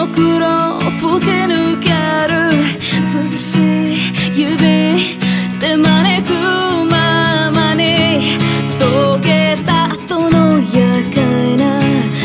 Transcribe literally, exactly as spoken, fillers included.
ろくろ吹き抜ける涼しい指でま